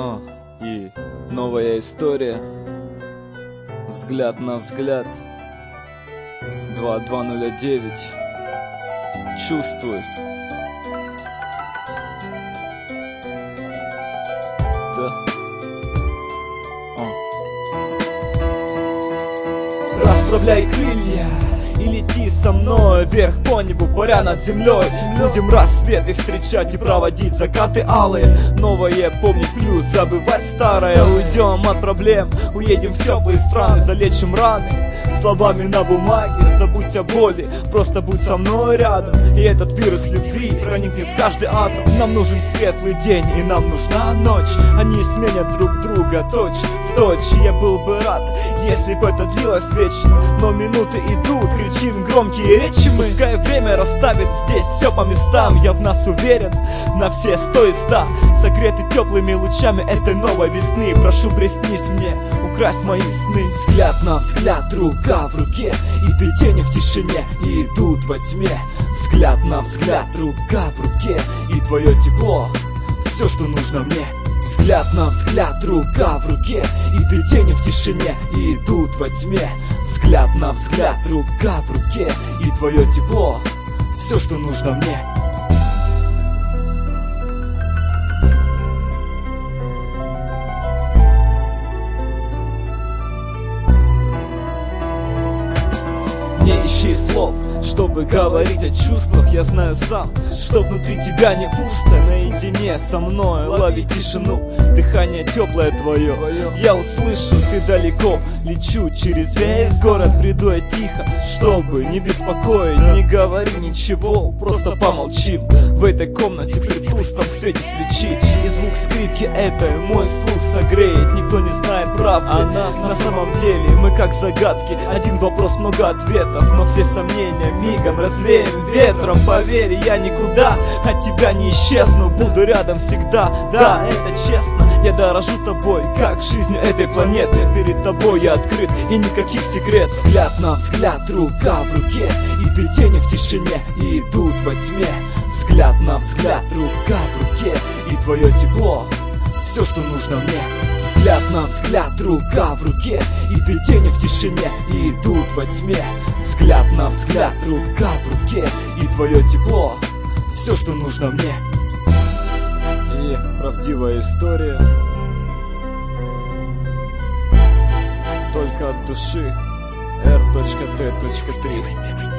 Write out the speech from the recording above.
И новая история. Взгляд на взгляд. 2209. Чувствуй. Да. Расправляй крылья и лети со мной вверх по небу, паря над землей. Будем рассветы встречать и проводить закаты алые. Новое помнить плюс забывать старое. Уйдем от проблем, уедем в теплые страны, залечим раны словами на бумаге. Забудь о боли, просто будь со мной рядом. И этот вирус любви проникнет в каждый атом. Нам нужен светлый день и нам нужна ночь. Они сменят друг друга точь в точь. Я был бы рад, если бы это длилось вечно. Но минуты идут, кричим громкие речи мы. Пускай время расставит здесь все по местам. Я в нас уверен на все 100 и 100. Согреты теплыми лучами этой новой весны. Прошу, приснись мне, укрась мои сны. Взгляд на взгляд, рука в руке. И ты тени в тишине и идут во тьме. Взгляд на взгляд, рука в руке. И твое тепло, все, что нужно мне. Взгляд на взгляд, рука в руке. И ты тени в тишине и идут во тьме. Взгляд на взгляд, рука в руке. И твое тепло, все, что нужно мне. Не ищи слов, чтобы говорить о чувствах. Я знаю сам, что внутри тебя не пусто. Наедине со мной лови тишину, дыхание теплое твое. Я услышу, ты далеко. Лечу через весь город, приду я тихо, чтобы не беспокоить. Не говори ничего, просто помолчим в этой комнате при тусклом свете свечи. И звук скрипки этой мой слух согреет. Никто не знает правды о нас на самом деле. Мы как загадки, один вопрос, много ответов. Но все сомнения мигом развеем ветром. Поверь, я никуда от тебя не исчезну. Буду рядом всегда, да, это честно. Я дорожу тобой, как жизнью этой планеты. Перед тобой я открыт и никаких секретов. Взгляд на взгляд, рука в руке. И ты тени в тишине и идут во тьме. Взгляд на взгляд, рука в руке. И твое тепло, все, что нужно мне. Взгляд на взгляд, рука в руке. И ты тени в тишине и идут во тьме. Взгляд на взгляд, рука в руке. И твое тепло, все, что нужно мне. И правдивая история, только от души. R.T.3